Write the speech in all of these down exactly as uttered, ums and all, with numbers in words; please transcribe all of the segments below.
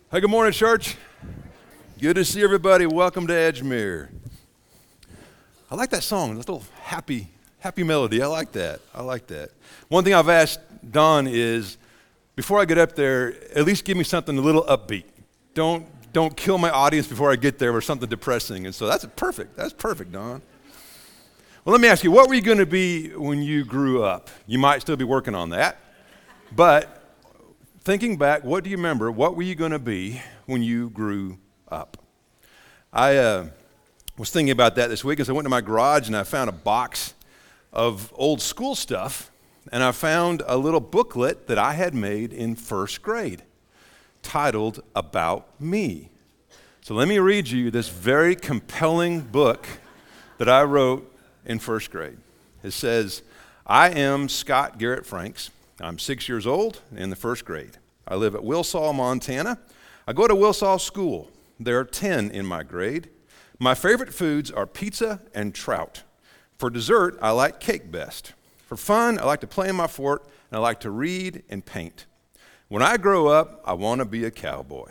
Hey, good morning, church. Good to see everybody. Welcome to Edgemere. I like that song, that little happy, happy melody. I like that. I like that. One thing I've asked Don is, before I get up there, at least give me something a little upbeat. Don't don't kill my audience before I get there with something depressing. And so that's perfect. That's perfect, Don. Well, let me ask you, what were you going to be when you grew up? You might still be working on that, but thinking back, what do you remember? What were you going to be when you grew up? I uh, was thinking about that this week as I went to my garage and I found a box of old school stuff, and I found a little booklet that I had made in first grade titled About Me. So let me read you this very compelling book that I wrote in first grade. It says, I am Scott Garrett Franks. I'm six years old in the first grade. I live at Wilsaw, Montana. I go to Wilsaw School. There are ten in my grade. My favorite foods are pizza and trout. For dessert, I like cake best. For fun, I like to play in my fort, and I like to read and paint. When I grow up, I want to be a cowboy.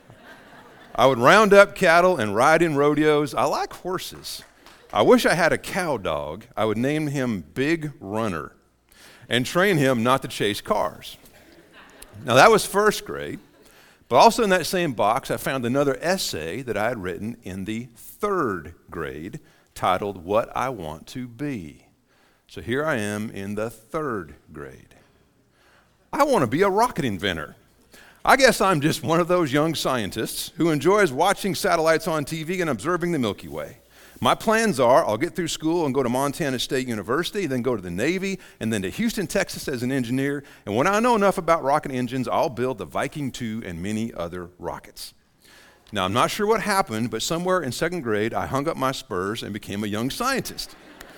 I would round up cattle and ride in rodeos. I like horses. I wish I had a cow dog. I would name him Big Runner and train him not to chase cars. Now that was first grade, but also in that same box I found another essay that I had written in the third grade titled What I Want to Be. So here I am in the third grade. I want to be a rocket inventor. I guess I'm just one of those young scientists who enjoys watching satellites on T V and observing the Milky Way. My plans are I'll get through school and go to Montana State University, then go to the Navy, and then to Houston, Texas as an engineer. And when I know enough about rocket engines, I'll build the Viking two and many other rockets. Now, I'm not sure what happened, but somewhere in second grade, I hung up my spurs and became a young scientist.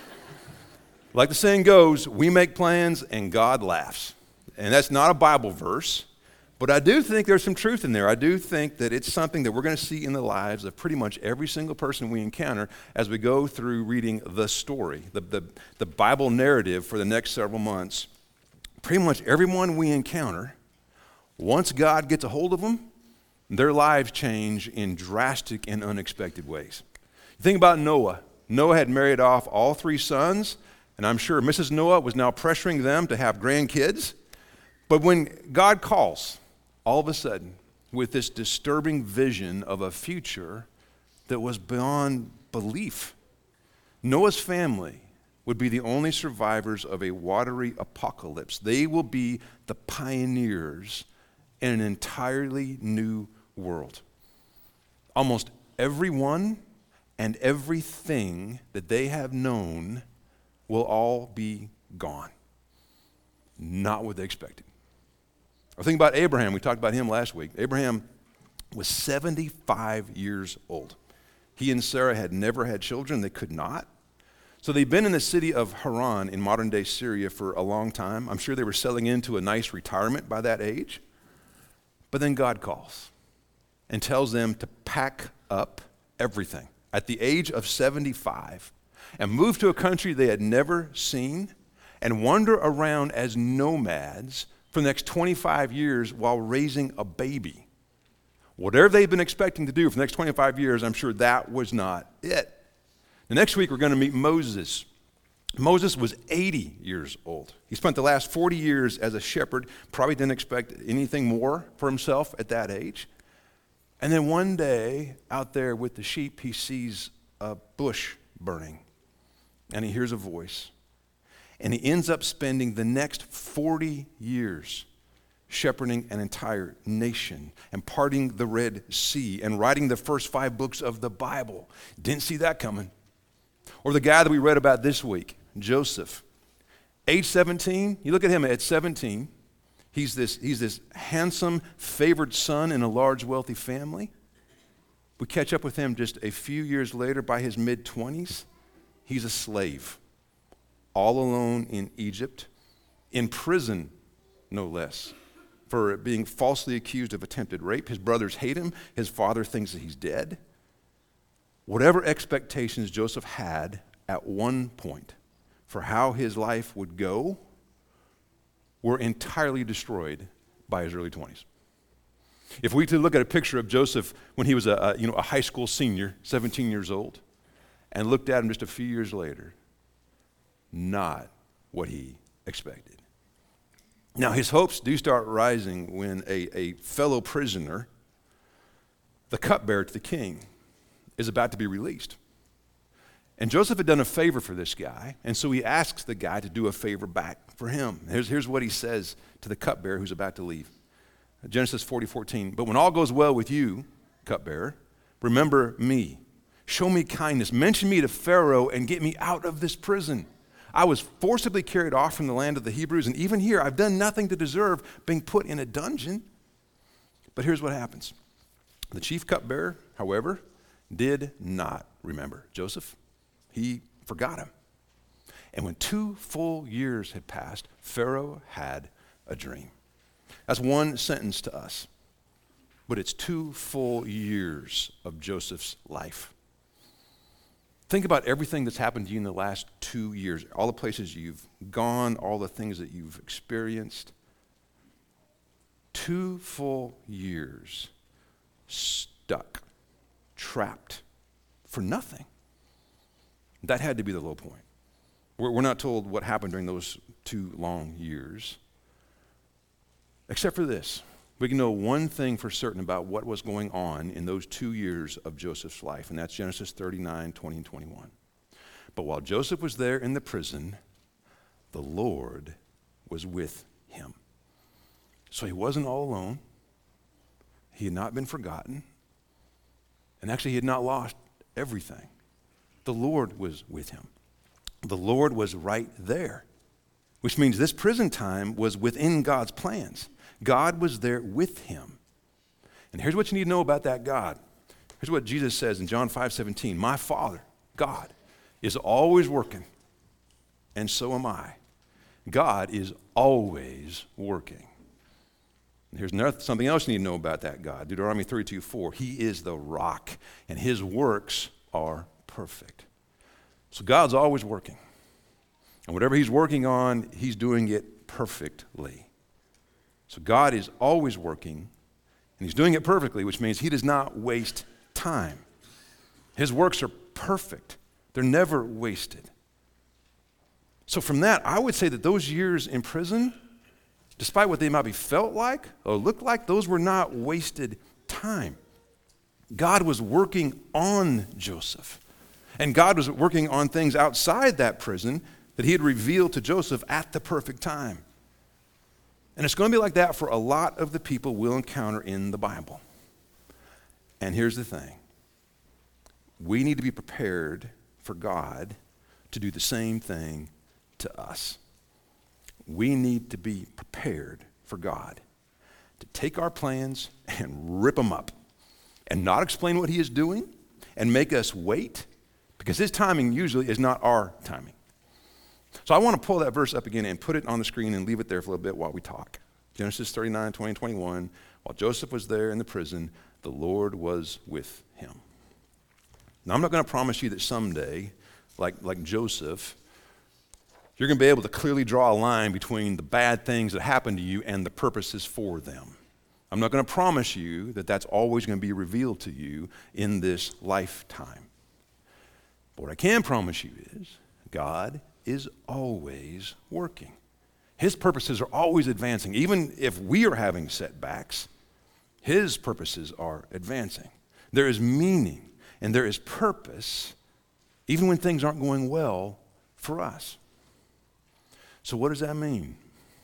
Like the saying goes, we make plans and God laughs. And that's not a Bible verse. But I do think there's some truth in there. I do think that it's something that we're going to see in the lives of pretty much every single person we encounter as we go through reading the story, the, the, the Bible narrative for the next several months. Pretty much everyone we encounter, once God gets a hold of them, their lives change in drastic and unexpected ways. Think about Noah. Noah had married off all three sons, and I'm sure Missus Noah was now pressuring them to have grandkids. But when God calls, all of a sudden, with this disturbing vision of a future that was beyond belief, Noah's family would be the only survivors of a watery apocalypse. They will be the pioneers in an entirely new world. Almost everyone and everything that they have known will all be gone. Not what they expected. Or think about Abraham. We talked about him last week. Abraham was seventy-five years old. He and Sarah had never had children. They could not. So they'd been in the city of Haran in modern-day Syria for a long time. I'm sure they were settling into a nice retirement by that age. But then God calls and tells them to pack up everything at the age of seventy-five and move to a country they had never seen and wander around as nomads for the next twenty-five years while raising a baby. Whatever they've been expecting to do for the next twenty-five years, I'm sure that was not it. The next week, we're going to meet Moses. Moses was eighty years old. He spent the last forty years as a shepherd, probably didn't expect anything more for himself at that age. And then one day, out there with the sheep, he sees a bush burning, and he hears a voice. And he ends up spending the next forty years shepherding an entire nation and parting the Red Sea and writing the first five books of the Bible. Didn't see that coming. Or the guy that we read about this week, Joseph. Age seventeen, you look at him at seventeen. He's this, he's this handsome, favored son in a large, wealthy family. We catch up with him just a few years later by his mid-twenties. He's a slave. All alone in Egypt, in prison, no less, for being falsely accused of attempted rape. His brothers hate him. His father thinks that he's dead. Whatever expectations Joseph had at one point for how his life would go were entirely destroyed by his early twenties. If we could look at a picture of Joseph when he was a, a, you know, a high school senior, seventeen years old, and looked at him just a few years later, not what he expected. Now, his hopes do start rising when a, a fellow prisoner, the cupbearer to the king, is about to be released. And Joseph had done a favor for this guy, and so he asks the guy to do a favor back for him. Here's, here's what he says to the cupbearer who's about to leave. Genesis forty fourteen, but when all goes well with you, cupbearer, remember me. Show me kindness. Mention me to Pharaoh and get me out of this prison. I was forcibly carried off from the land of the Hebrews, and even here I've done nothing to deserve being put in a dungeon. But here's what happens. The chief cupbearer, however, did not remember Joseph. He forgot him. And when two full years had passed, Pharaoh had a dream. That's one sentence to us, but it's two full years of Joseph's life. Think about everything that's happened to you in the last two years, all the places you've gone, all the things that you've experienced. Two full years stuck, trapped, for nothing. That had to be the low point. We're, we're not told what happened during those two long years, except for this. We can know one thing for certain about what was going on in those two years of Joseph's life, and that's Genesis thirty-nine, twenty, and twenty-one. But while Joseph was there in the prison, the Lord was with him. So he wasn't all alone. He had not been forgotten. And actually, he had not lost everything. The Lord was with him. The Lord was right there, which means this prison time was within God's plans. God was there with him. And here's what you need to know about that God. Here's what Jesus says in John five seventeen. My Father, God, is always working, and so am I. God is always working. And here's another, something else you need to know about that God. Deuteronomy thirty-two four. He is the rock, and his works are perfect. So God's always working. And whatever he's working on, he's doing it perfectly. So God is always working, and he's doing it perfectly, which means he does not waste time. His works are perfect. They're never wasted. So from that, I would say that those years in prison, despite what they might be felt like or looked like, those were not wasted time. God was working on Joseph. And God was working on things outside that prison that he had revealed to Joseph at the perfect time. And it's going to be like that for a lot of the people we'll encounter in the Bible. And here's the thing. We need to be prepared for God to do the same thing to us. We need to be prepared for God to take our plans and rip them up and not explain what he is doing and make us wait, because his timing usually is not our timing. So I want to pull that verse up again and put it on the screen and leave it there for a little bit while we talk. Genesis thirty-nine, twenty, and twenty-one. While Joseph was there in the prison, the Lord was with him. Now, I'm not going to promise you that someday, like, like Joseph, you're going to be able to clearly draw a line between the bad things that happen to you and the purposes for them. I'm not going to promise you that that's always going to be revealed to you in this lifetime. But what I can promise you is God is always working. His purposes are always advancing. Even if we are having setbacks, his purposes are advancing. There is meaning and there is purpose even when things aren't going well for us. So what does that mean?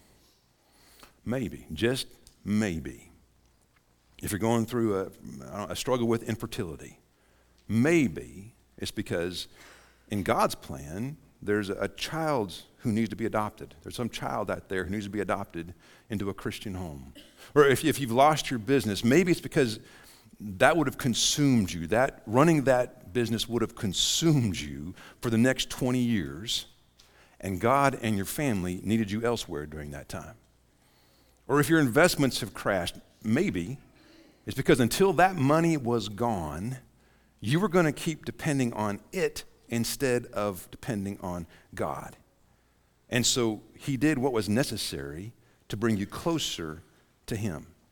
Maybe, just maybe, if you're going through a, a struggle with infertility, maybe it's because in God's plan, there's a child who needs to be adopted. There's some child out there who needs to be adopted into a Christian home. Or if, if you've lost your business, maybe it's because that would have consumed you. That running that business would have consumed you for the next twenty years, and God and your family needed you elsewhere during that time. Or if your investments have crashed, maybe it's because until that money was gone, you were going to keep depending on it instead of depending on God. And so he did what was necessary to bring you closer to him.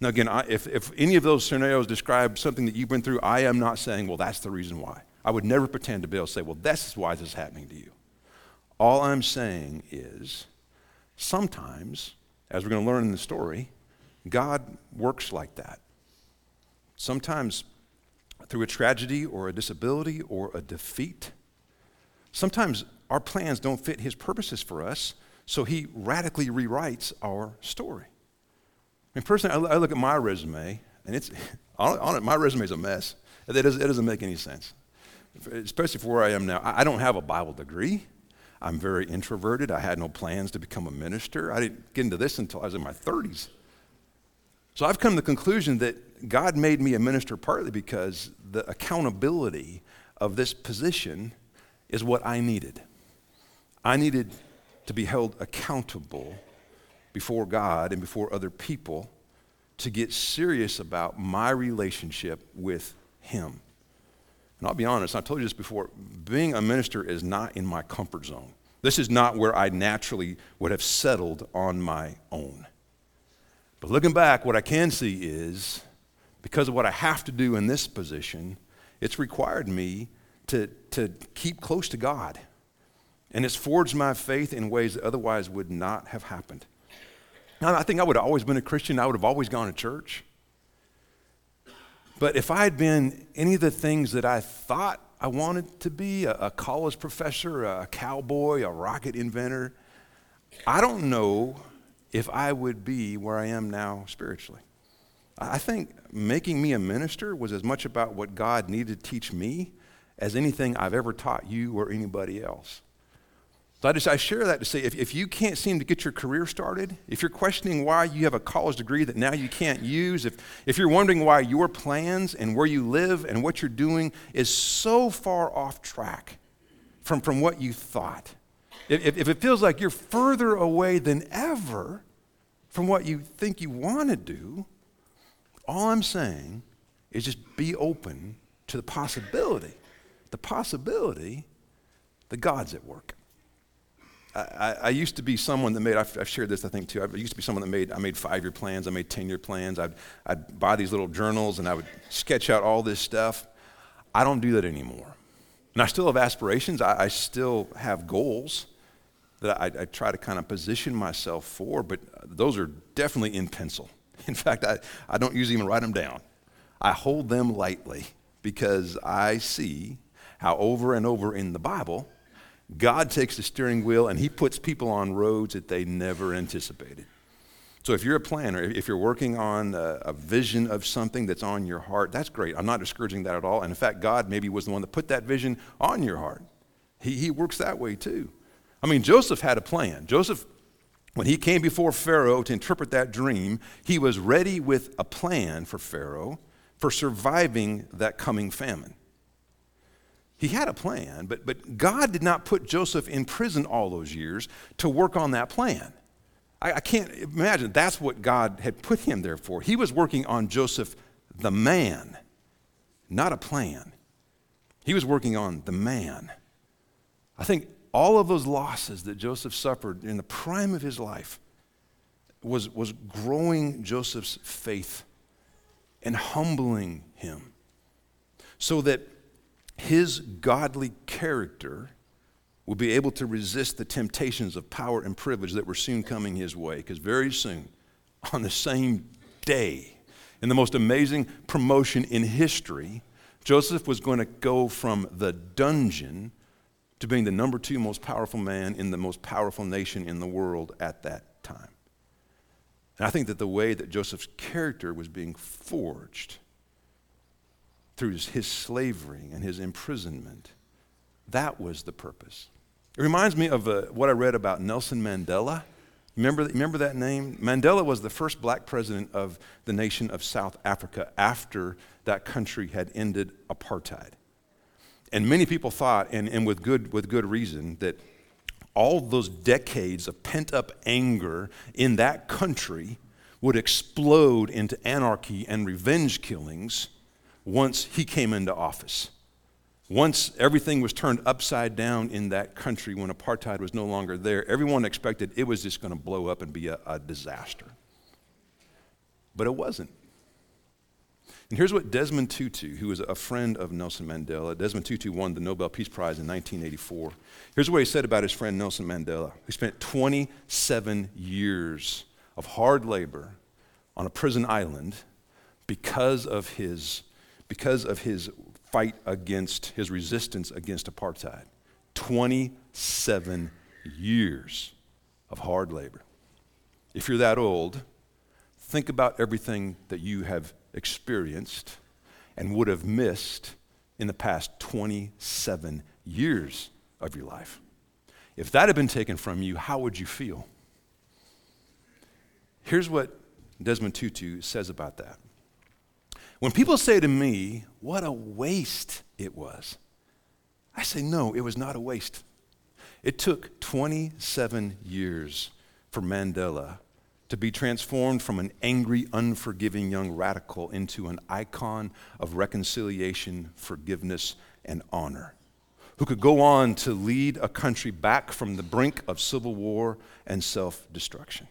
Now again, I, if, if any of those scenarios describe something that you've been through, I am not saying, well, that's the reason why. I would never pretend to be able to say, well, that's why this is happening to you. All I'm saying is, sometimes, as we're going to learn in the story, God works like that. Sometimes through a tragedy or a disability or a defeat. Sometimes our plans don't fit his purposes for us, so he radically rewrites our story. I mean, personally, I look at my resume, and it's, on, on it, my resume is a mess. It doesn't, it doesn't make any sense, especially for where I am now. I, I don't have a Bible degree. I'm very introverted. I had no plans to become a minister. I didn't get into this until I was in my thirties. So I've come to the conclusion that God made me a minister partly because the accountability of this position is what I needed. I needed to be held accountable before God and before other people to get serious about my relationship with him. And I'll be honest, I told you this before, being a minister is not in my comfort zone. This is not where I naturally would have settled on my own. But looking back, what I can see is, because of what I have to do in this position, it's required me to, to keep close to God. And it's forged my faith in ways that otherwise would not have happened. Now, I think I would have always been a Christian. I would have always gone to church. But if I had been any of the things that I thought I wanted to be, a, a college professor, a cowboy, a rocket inventor, I don't know if I would be where I am now spiritually. I think making me a minister was as much about what God needed to teach me as anything I've ever taught you or anybody else. So I just I share that to say, if, if you can't seem to get your career started, if you're questioning why you have a college degree that now you can't use, if, if you're wondering why your plans and where you live and what you're doing is so far off track from, from what you thought, if, if it feels like you're further away than ever from what you think you want to do, all I'm saying is just be open to the possibility, the possibility that God's at work. I, I used to be someone that made, I've, I've shared this I think too, I used to be someone that made, I made five-year plans, I made ten-year plans, I'd, I'd buy these little journals and I would sketch out all this stuff. I don't do that anymore. And I still have aspirations, I, I still have goals that I, I try to kind of position myself for, but those are definitely in pencil. In fact, I, I don't usually even write them down. I hold them lightly because I see how over and over in the Bible, God takes the steering wheel and he puts people on roads that they never anticipated. So if you're a planner, if you're working on a, a vision of something that's on your heart, that's great. I'm not discouraging that at all. And in fact, God maybe was the one that put that vision on your heart. He, he works that way too. I mean, Joseph had a plan. Joseph, when he came before Pharaoh to interpret that dream, he was ready with a plan for Pharaoh for surviving that coming famine. He had a plan, but, but God did not put Joseph in prison all those years to work on that plan. I, I can't imagine that's what God had put him there for. He was working on Joseph, the man, not a plan. He was working on the man. I think all of those losses that Joseph suffered in the prime of his life was, was growing Joseph's faith and humbling him so that his godly character will be able to resist the temptations of power and privilege that were soon coming his way. Because very soon, on the same day, in the most amazing promotion in history, Joseph was going to go from the dungeon to being the number two most powerful man in the most powerful nation in the world at that time. And I think that the way that Joseph's character was being forged through his, his slavery and his imprisonment, that was the purpose. It reminds me of uh, what I read about Nelson Mandela. Remember, remember that name? Mandela was the first black president of the nation of South Africa after that country had ended apartheid. And many people thought, and, and with good, with good reason, that all those decades of pent-up anger in that country would explode into anarchy and revenge killings once he came into office. Once everything was turned upside down in that country, when apartheid was no longer there, everyone expected it was just going to blow up and be a, a disaster. But it wasn't. And here's what Desmond Tutu, who was a friend of Nelson Mandela, Desmond Tutu won the Nobel Peace Prize in nineteen eighty-four. Here's what he said about his friend Nelson Mandela, who spent twenty-seven years of hard labor on a prison island because of his, because of his fight against, his resistance against apartheid. twenty-seven years of hard labor. If you're that old, think about everything that you have experienced and would have missed in the past twenty-seven years of your life. If that had been taken from you, how would you feel? Here's what Desmond Tutu says about that. When people say to me, what a waste it was, I say, no, it was not a waste. It took twenty-seven years for Mandela to be transformed from an angry, unforgiving young radical into an icon of reconciliation, forgiveness, and honor, who could go on to lead a country back from the brink of civil war and self-destruction.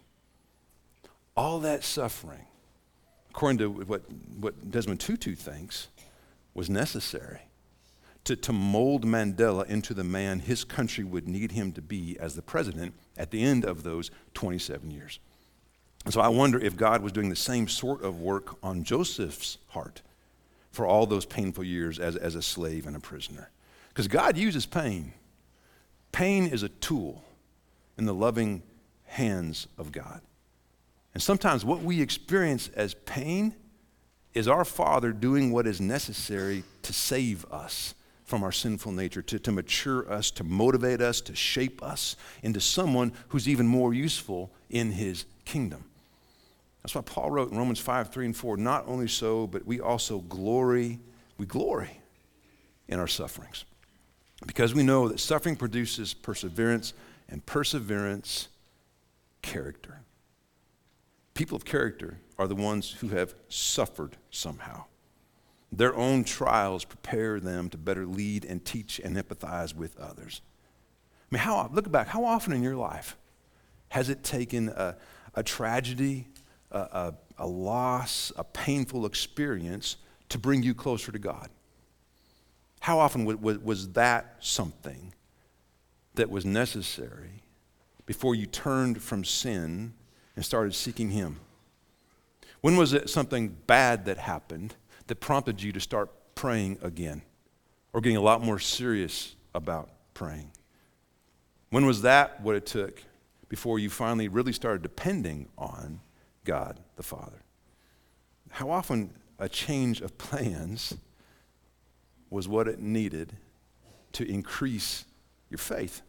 All that suffering, according to what, what Desmond Tutu thinks, was necessary to, to mold Mandela into the man his country would need him to be as the president at the end of those twenty-seven years. And so I wonder if God was doing the same sort of work on Joseph's heart for all those painful years as, as a slave and a prisoner. Because God uses pain. Pain is a tool in the loving hands of God. And sometimes what we experience as pain is our Father doing what is necessary to save us from our sinful nature, to, to mature us, to motivate us, to shape us into someone who's even more useful in his kingdom. That's why Paul wrote in Romans five, three, and four, not only so, but we also glory, we glory in our sufferings. Because we know that suffering produces perseverance, and perseverance, character. People of character are the ones who have suffered somehow. Their own trials prepare them to better lead and teach and empathize with others. I mean, how, look back, how often in your life has it taken a, a tragedy, a, a, a loss, a painful experience to bring you closer to God? How often w- w- was that something that was necessary before you turned from sin and started seeking him? When was it something bad that happened that prompted you to start praying again or getting a lot more serious about praying? When was that what it took before you finally really started depending on God the Father? How often a change of plans was what it needed to increase your faith?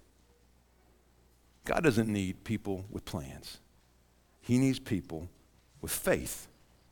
God doesn't need people with plans. He needs people with faith.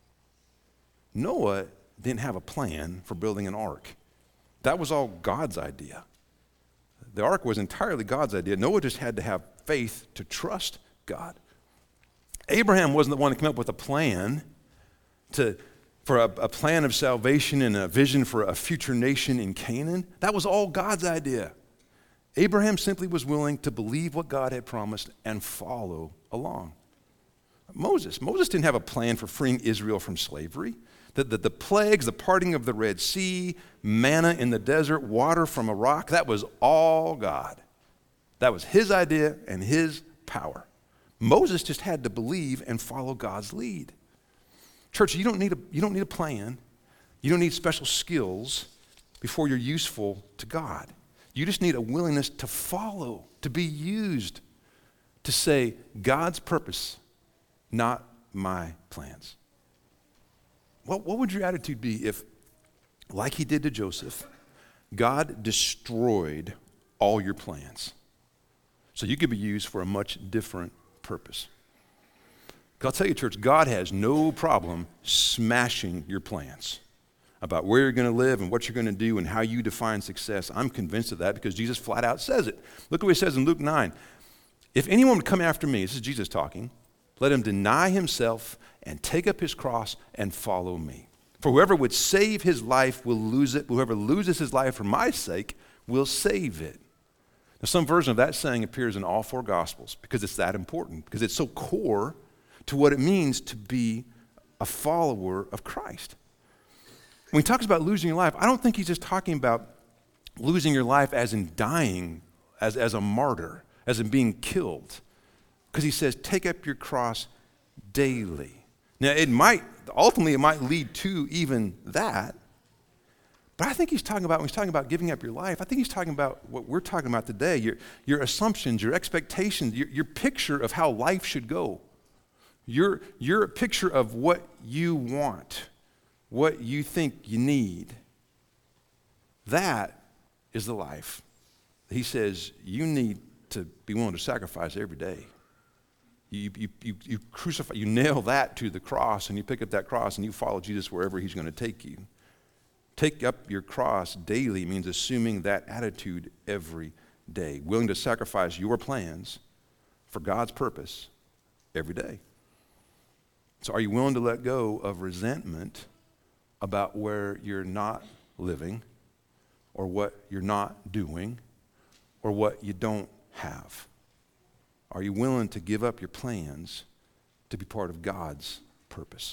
Noah didn't have a plan for building an ark. That was all God's idea. The ark was entirely God's idea. Noah just had to have faith to trust God. Abraham wasn't the one that came up with a plan to, for a, a plan of salvation and a vision for a future nation in Canaan. That was all God's idea. Abraham simply was willing to believe what God had promised and follow along. Moses, Moses didn't have a plan for freeing Israel from slavery. The, the, the plagues, the parting of the Red Sea, manna in the desert, water from a rock, that was all God. That was his idea and his power. Moses just had to believe and follow God's lead. Church, you don't need a, you don't need a plan. You don't need special skills before you're useful to God. You just need a willingness to follow, to be used, to say, God's purpose, not my plans. What, what would your attitude be if, like he did to Joseph, God destroyed all your plans so you could be used for a much different purpose? I'll tell you, church, God has no problem smashing your plans about where you're going to live and what you're going to do and how you define success. I'm convinced of that because Jesus flat out says it. Look at what he says in Luke nine. If anyone would come after me, this is Jesus talking, let him deny himself and take up his cross and follow me. For whoever would save his life will lose it. Whoever loses his life for my sake will save it. Now, some version of that saying appears in all four Gospels because it's that important, because it's so core to what it means to be a follower of Christ. When he talks about losing your life, I don't think he's just talking about losing your life as in dying, as, as a martyr, as in being killed. Because he says, take up your cross daily. Now, it might, ultimately, it might lead to even that. But I think he's talking about, when he's talking about giving up your life, I think he's talking about what we're talking about today, your, your assumptions, your expectations, your, your picture of how life should go. Your, your picture of what you want, what you think you need. That is the life. He says you need to be willing to sacrifice every day. You, you, you, you crucify, you nail that to the cross, and you pick up that cross and you follow Jesus wherever he's going to take you. Take up your cross daily means assuming that attitude every day, willing to sacrifice your plans for God's purpose every day. So are you willing to let go of resentment about where you're not living or what you're not doing or what you don't have? Are you willing to give up your plans to be part of God's purpose?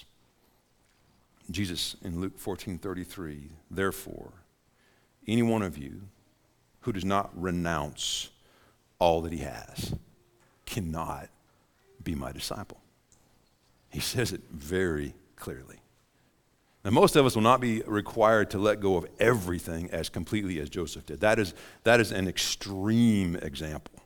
Jesus in Luke fourteen thirty-three, therefore, any one of you who does not renounce all that he has cannot be my disciple. He says it very clearly. Now, most of us will not be required to let go of everything as completely as Joseph did. That is, that is an extreme example.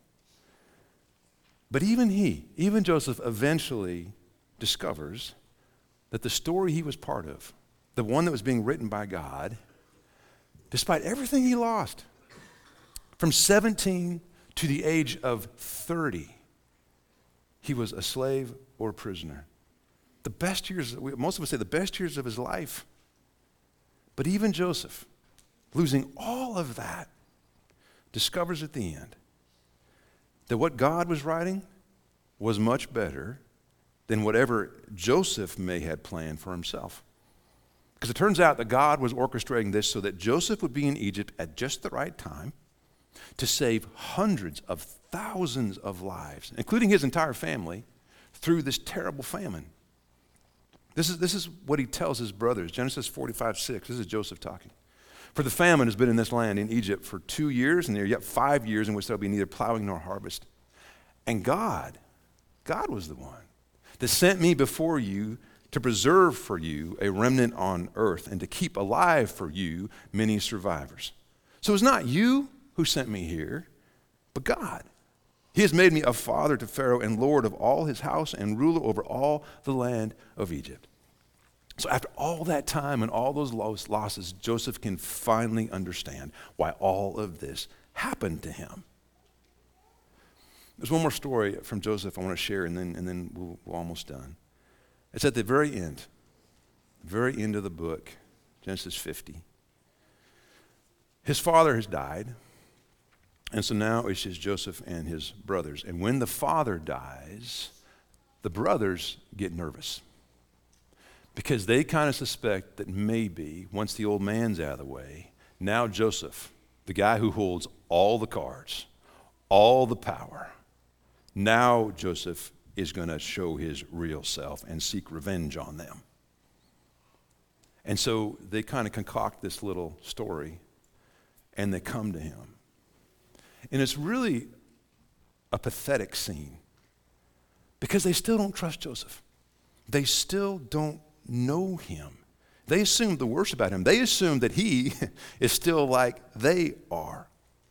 But even he, even Joseph, eventually discovers that the story he was part of, the one that was being written by God, despite everything he lost, from seventeen to the age of thirty, he was a slave or a prisoner. The best years, most of us say the best years of his life. But even Joseph, losing all of that, discovers at the end that what God was writing was much better than whatever Joseph may have planned for himself. Because it turns out that God was orchestrating this so that Joseph would be in Egypt at just the right time to save hundreds of thousands of lives, including his entire family, through this terrible famine. This is, this is what he tells his brothers, Genesis forty-five six. This is Joseph talking. For the famine has been in this land, in Egypt, for two years, and there are yet five years in which there will be neither plowing nor harvest. And God, God was the one that sent me before you to preserve for you a remnant on earth and to keep alive for you many survivors. So it's not you who sent me here, but God. He has made me a father to Pharaoh and Lord of all his house and ruler over all the land of Egypt. So after all that time and all those losses, Joseph can finally understand why all of this happened to him. There's one more story from Joseph I want to share, and then, and then we'll, we're almost done. It's at the very end, very end of the book, Genesis fifty. His father has died, and so now it's just Joseph and his brothers. And when the father dies, the brothers get nervous because they kind of suspect that maybe once the old man's out of the way, now Joseph, the guy who holds all the cards, all the power, now Joseph is going to show his real self and seek revenge on them. And so they kind of concoct this little story, and they come to him. And it's really a pathetic scene because they still don't trust Joseph. They still don't know him. They assume the worst about him. They assume that he is still like they are.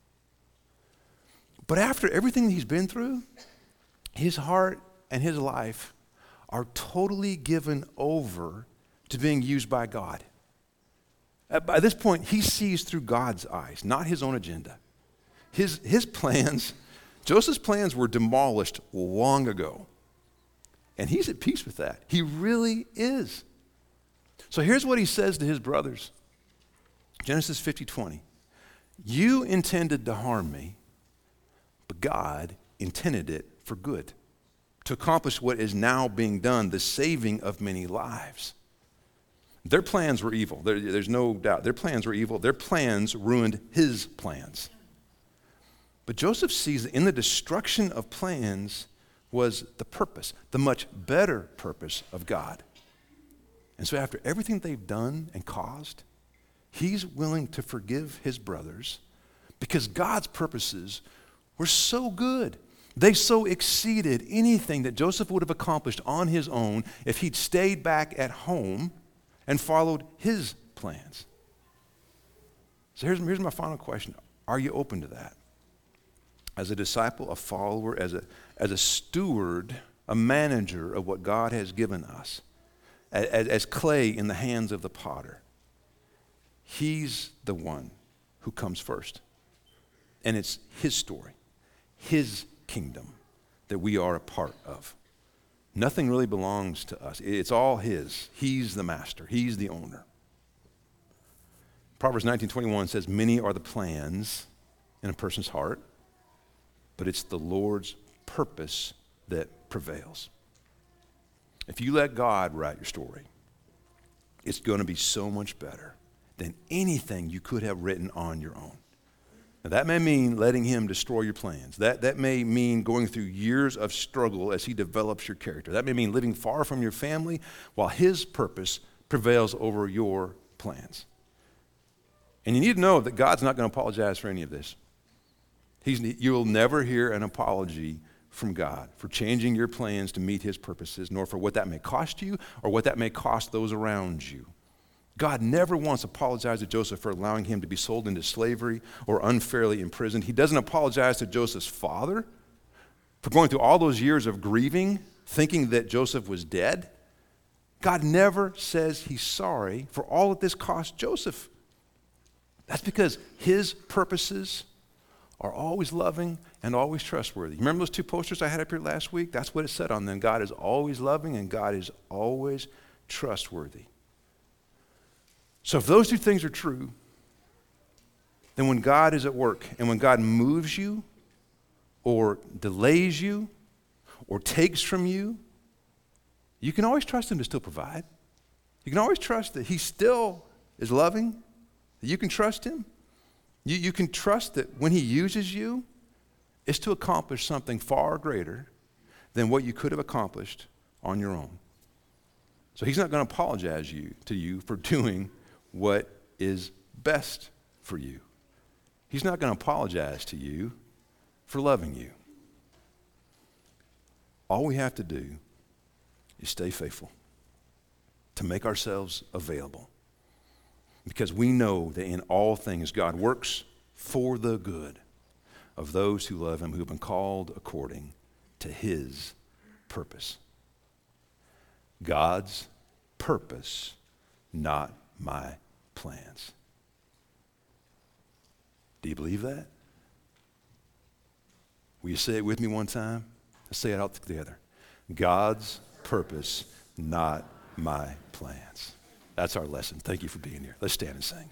But after everything he's been through, his heart and his life are totally given over to being used by God. By this point, he sees through God's eyes, not his own agenda. His, his plans, Joseph's plans were demolished long ago. And he's at peace with that. He really is. So here's what he says to his brothers. Genesis fifty twenty. You intended to harm me, but God intended it for good, to accomplish what is now being done, the saving of many lives. Their plans were evil. There, there's no doubt. Their plans were evil. Their plans ruined his plans. But Joseph sees that in the destruction of plans was the purpose, the much better purpose of God. And so after everything they've done and caused, he's willing to forgive his brothers because God's purposes were so good. They so exceeded anything that Joseph would have accomplished on his own if he'd stayed back at home and followed his plans. So here's, here's my final question. Are you open to that? As a disciple, a follower, as a, as a steward, a manager of what God has given us, as, as clay in the hands of the potter, he's the one who comes first. And it's his story, his kingdom that we are a part of. Nothing really belongs to us. It's all his. He's the master. He's the owner. Proverbs nineteen twenty-one says, many are the plans in a person's heart, but it's the Lord's purpose that prevails. If you let God write your story, it's going to be so much better than anything you could have written on your own. Now, that may mean letting him destroy your plans. That, that may mean going through years of struggle as he develops your character. That may mean living far from your family while his purpose prevails over your plans. And you need to know that God's not going to apologize for any of this. He's, you'll never hear an apology from God for changing your plans to meet his purposes, nor for what that may cost you or what that may cost those around you. God never once apologized to Joseph for allowing him to be sold into slavery or unfairly imprisoned. He doesn't apologize to Joseph's father for going through all those years of grieving, thinking that Joseph was dead. God never says he's sorry for all that this cost Joseph. That's because his purposes are always loving and always trustworthy. Remember those two posters I had up here last week? That's what it said on them. God is always loving and God is always trustworthy. So if those two things are true, then when God is at work and when God moves you or delays you or takes from you, you can always trust him to still provide. You can always trust that he still is loving, that you can trust him. You, you can trust that when he uses you, it's to accomplish something far greater than what you could have accomplished on your own. So he's not going to apologize you, to you for doing what is best for you. He's not going to apologize to you for loving you. All we have to do is stay faithful, to make ourselves available. Because we know that in all things God works for the good of those who love him, who have been called according to his purpose. God's purpose, not my plans. Do you believe that? Will you say it with me one time? Let's say it out together. God's purpose, not my plans. That's our lesson. Thank you for being here. Let's stand and sing.